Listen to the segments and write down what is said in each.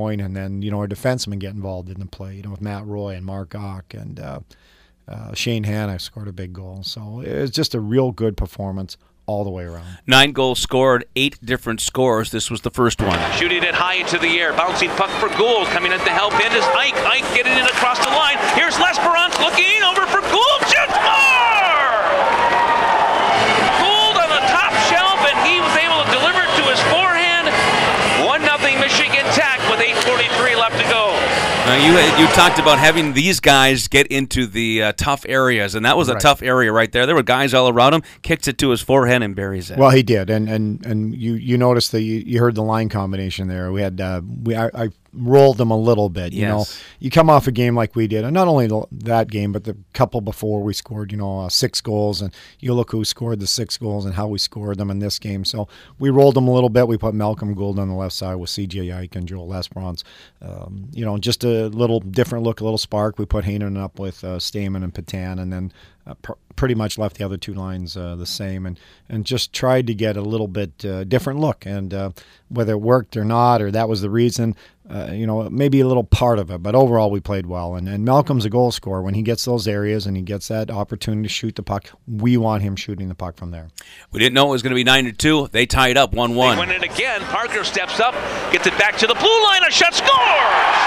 point, and then our defensemen get involved in the play. With Matt Roy and Mark Ock, and Shane Hanna scored a big goal. So it was just a real good performance all the way around. 9 goals scored, 8 different scores. This was the first one. Shooting it high into the air. Bouncing puck for Gould. Coming in to help in is Ike. Ike getting it across the line. Here's L'Esperance looking over for Gould. Shoots more! Gould on the top shelf, and he was able to deliver it to his forehand. 1-0 Michigan Tech with 8:43 left to go. You talked about having these guys get into the tough areas, and that was a tough area right there. There were guys all around him, kicks it to his forehand and buries it. Well, he did, and you noticed that you heard the line combination there. We had I rolled them a little bit. Yes. You come off a game like we did, and not only that game, but the couple before we scored 6 goals, and you look who scored the 6 goals and how we scored them in this game. So we rolled them a little bit. We put Malcolm Gould on the left side with C.J. Ike and Joel L'Esperance. Just a little different look, a little spark. We put Heinonen up with Stamen and Petan, and then pretty much left the other 2 lines the same, and just tried to get a little bit different look. And whether it worked or not, or that was the reason, maybe a little part of it. But overall, we played well. And Malcolm's a goal scorer. When he gets those areas and he gets that opportunity to shoot the puck, we want him shooting the puck from there. We didn't know it was going to be 9-2. They tied up 1-1. They win it again. Parker steps up, gets it back to the blue line, a shot, scores!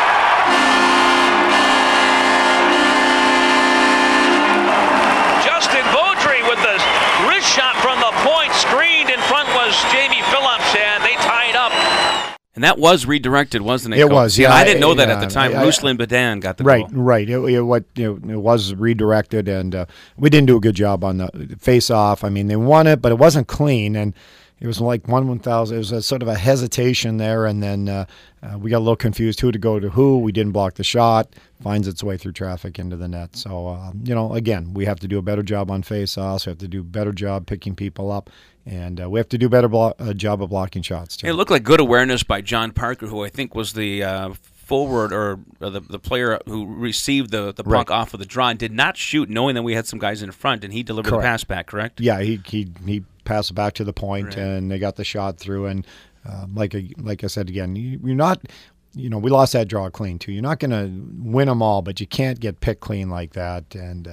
Justin Beaudry with the wrist shot from the point. Screened in front was Jamie Phillips, and they tied up. And that was redirected, wasn't it? It was, yeah. I didn't know that at the time. Ruslan Badan got the goal. Right. It was redirected, and we didn't do a good job on the face-off. I mean, they won it, but it wasn't clean, and it was like 1,000. It was a sort of a hesitation there, and then we got a little confused who to go to who. We didn't block the shot. Finds its way through traffic into the net. So, again, we have to do a better job on face-offs. We have to do a better job picking people up. And we have to do a better job of blocking shots, too. It looked like good awareness by John Parker, who I think was the forward or the player who received the puck off of the draw and did not shoot, knowing that we had some guys in front, and he delivered the pass back, correct? Yeah, he passed it back to the point, and they got the shot through. And like I said again, you're not – we lost that draw clean, too. You're not going to win them all, but you can't get picked clean like that.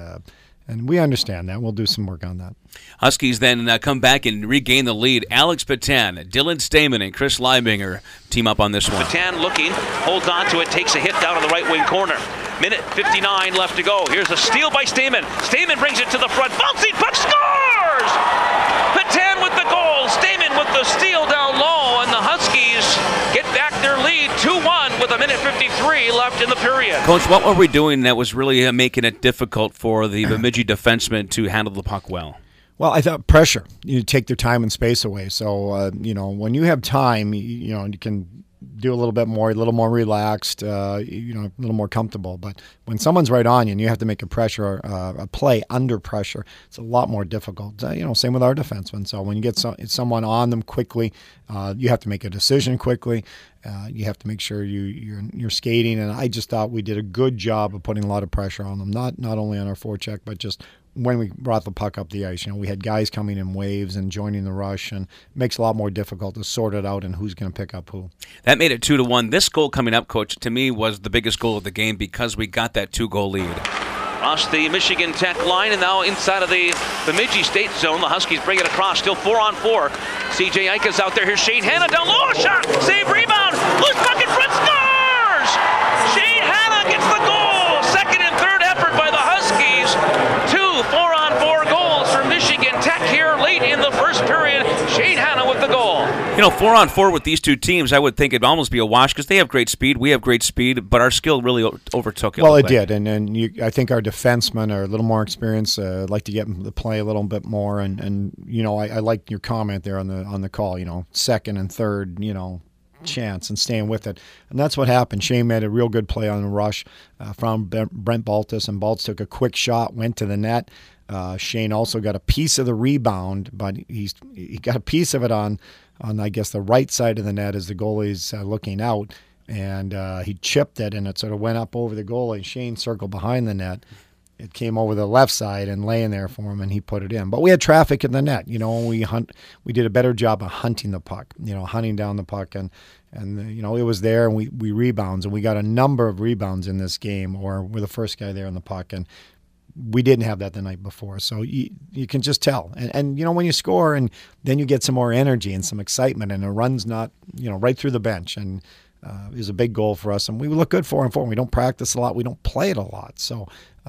And we understand that. We'll do some work on that. Huskies then come back and regain the lead. Alex Petan, Dylan Stamen, and Chris Leibinger team up on this one. Petan looking, holds on to it, takes a hit down in the right wing corner. Minute 59 left to go. Here's a steal by Stamen. Stamen brings it to the front. Bouncing puck, scores! Petan with the goal. Stamen with the steal down low, and the Huskies get back their lead 2-1 with a minute 53 left in the period. Coach, what were we doing that was really making it difficult for the Bemidji defensemen to handle the puck well? Well, I thought pressure. You take their time and space away. So, when you have time, you can do a little bit more, a little more relaxed, a little more comfortable. But when someone's right on you and you have to make a play under pressure, it's a lot more difficult. Same with our defensemen. So when you get someone on them quickly, you have to make a decision quickly. You have to make sure you're skating. And I just thought we did a good job of putting a lot of pressure on them, not only on our forecheck, but just when we brought the puck up the ice. We had guys coming in waves and joining the rush, and it makes it a lot more difficult to sort it out and who's going to pick up who. That made it 2-1. This goal coming up, Coach, to me was the biggest goal of the game because we got that 2-goal lead. Across the Michigan Tech line, and now inside of the Bemidji State zone. The Huskies bring it across, still 4-on-4. C.J. Ike is out there. Here's Shane Hanna down low. Shot, save, rebound. Loose puck in front, scores! Shane Hanna gets the goal. Second and third effort by the Huskies. 4-on-4 goals for Michigan Tech here late in the first period. Shane Hanna with the goal. 4-on-4 with these two teams, I would think it'd almost be a wash because they have great speed. We have great speed, but our skill really overtook it. Well, it did, and I think our defensemen are a little more experienced. Like to get them to play a little bit more, and I like your comment there on the call. Second and third, chance and staying with it, and that's what happened. Shane made a real good play on the rush from Brent Baltus, and Baltus took a quick shot, went to the net. Shane also got a piece of the rebound, but he got a piece of it on I guess the right side of the net as the goalie's looking out, and he chipped it, and it sort of went up over the goalie. Shane circled behind the net. It came over the left side and laying there for him, and he put it in. But we had traffic in the net. We did a better job of hunting the puck, hunting down the puck, and And it was there, and we rebounds, and we got a number of rebounds in this game, or we're the first guy there in the puck, and we didn't have that the night before. So you can just tell. And when you score, and then you get some more energy and some excitement, and a run's not, right through the bench, and it was a big goal for us, and we look good 4-on-4. We don't practice a lot. We don't play it a lot. So,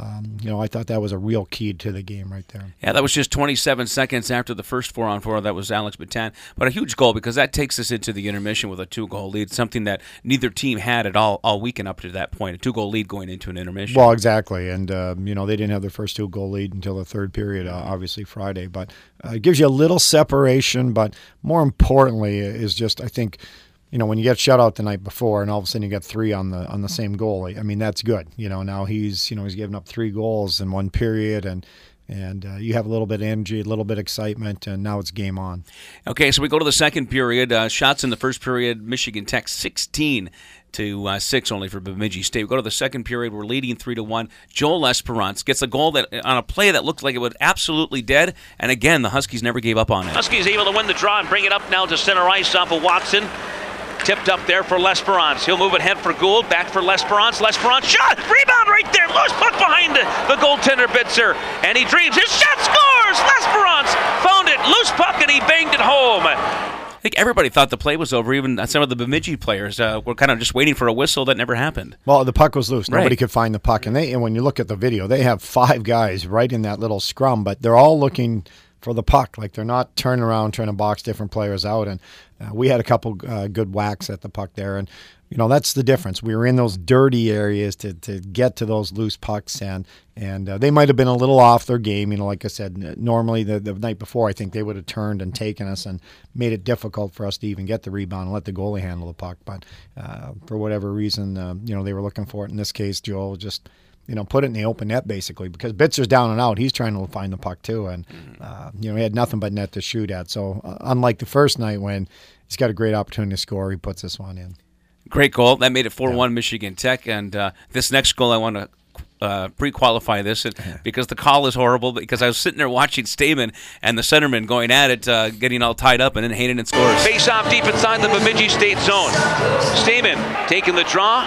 I thought that was a real key to the game right there. Yeah, that was just 27 seconds after the first 4-on-4. That was Alex Batan. But a huge goal, because that takes us into the intermission with a 2-goal lead, something that neither team had at all weekend up to that point, a 2-goal lead going into an intermission. Well, exactly. And, they didn't have their first 2-goal lead until the third period, obviously Friday. But it gives you a little separation, but more importantly is just, I think, when you get shut out the night before and all of a sudden you get 3 on the same goal, I mean, that's good. Now he's given up 3 goals in one period, and you have a little bit of energy, a little bit of excitement, and now it's game on. Okay, so we go to the second period. Shots in the first period, Michigan Tech 16 to 6 only for Bemidji State. We go to the second period. We're leading 3-1. Joel Esperance gets a goal that on a play that looked like it was absolutely dead, and again, the Huskies never gave up on it. Huskies able to win the draw and bring it up now to center ice off of Watson. Tipped up there for L'Esperance. He'll move it head for Gould. Back for L'Esperance. L'Esperance shot! Rebound right there! Loose puck behind the goaltender Bitzer. And he dreams. His shot scores! L'Esperance found it. Loose puck, and he banged it home. I think everybody thought the play was over. Even some of the Bemidji players were kind of just waiting for a whistle that never happened. Well, the puck was loose. Nobody could find the puck. And when you look at the video, they have 5 guys right in that little scrum, but they're all looking for the puck. Like, they're not turning around trying to box different players out. And we had a couple good whacks at the puck there. And, that's the difference. We were in those dirty areas to get to those loose pucks. And they might have been a little off their game. Like I said, normally the night before, I think they would have turned and taken us and made it difficult for us to even get the rebound and let the goalie handle the puck. But for whatever reason, they were looking for it. In this case, Joel just put it in the open net, basically, because Bitzer's down and out. He's trying to find the puck, too. And, he had nothing but net to shoot at. So, unlike the first night when he's got a great opportunity to score, he puts this one in. Great goal. That made it 4-1 Michigan Tech. And this next goal, I want to pre-qualify this because the call is horrible, because I was sitting there watching Stamen and the centerman going at it, getting all tied up, and then Heinonen scores. Face off deep inside the Bemidji State zone. Stamen taking the draw.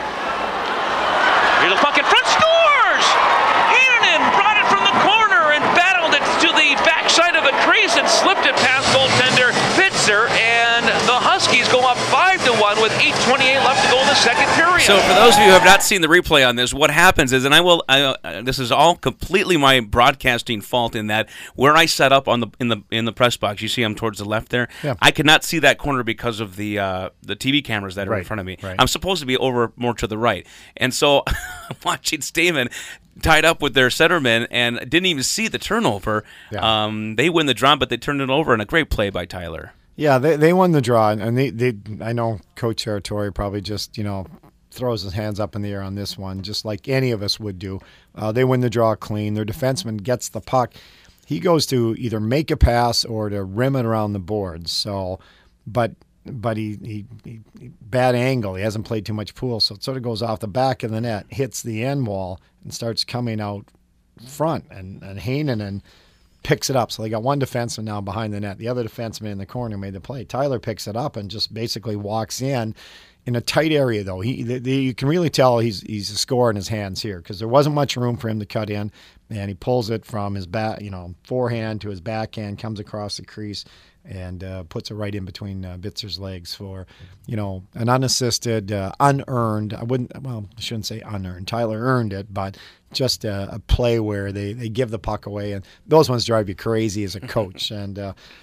Here's the puck in front, scores! Heinonen brought it from the corner and battled it to the backside of the crease and slipped it past goaltender Bitzer, and the Huskies go up 5-1 with 8:28 left to go in the second period. So for those of you who have not seen the replay on this, what happens is, and this is all completely my broadcasting fault, in that where I set up on in the press box, you see I'm towards the left there. Yeah. I could not see that corner because of the TV cameras that are in front of me. Right. I'm supposed to be over more to the right, and so I'm watching Stamen tied up with their centerman and didn't even see the turnover. Yeah. They win the draw, but they turned it over, and a great play by Tyler. Yeah, they won the draw, and they I know Coach Sartori probably just throws his hands up in the air on this one, just like any of us would do. They win the draw clean. Their defenseman gets the puck. He goes to either make a pass or to rim it around the boards. So, but he bad angle. He hasn't played too much pool, so it sort of goes off the back of the net, hits the end wall, and starts coming out front. And Heinonen picks it up. So they got one defenseman now behind the net. The other defenseman in the corner made the play. Tyler picks it up and just basically walks in a tight area, though. You can really tell he's a scorer in his hands here, because there wasn't much room for him to cut in, and he pulls it from his forehand to his backhand, comes across the crease, and puts it right in between Bitzer's legs for, an unassisted, unearned. I shouldn't say unearned. Tyler earned it, but just a play where they give the puck away, and those ones drive you crazy as a coach. And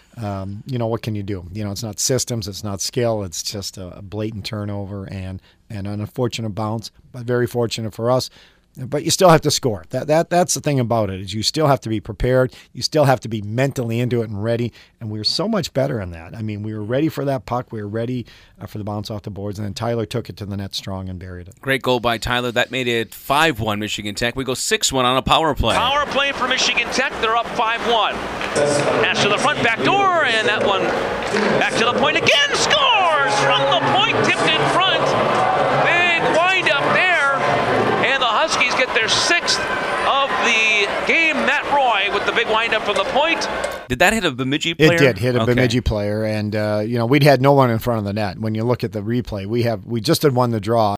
what can you do? It's not systems, it's not skill, it's just a blatant turnover and an unfortunate bounce, but very fortunate for us. But you still have to score. That's the thing about it, is you still have to be prepared. You still have to be mentally into it and ready. And we were so much better in that. I mean, we were ready for that puck. We were ready for the bounce off the boards. And then Tyler took it to the net strong and buried it. Great goal by Tyler. That made it 5-1 Michigan Tech. We go 6-1 on a power play. Power play for Michigan Tech. They're up 5-1. Pass to the front, back door, and that one back to the point again. Scores from the point, tipped in front. Big wind up there. And the Huskies get their 6th of the game. Matt Roy with the big big windup from the point. Did that hit a Bemidji player? It did hit a Bemidji player, and we'd had no one in front of the net. When you look at the replay, we just had won the draw.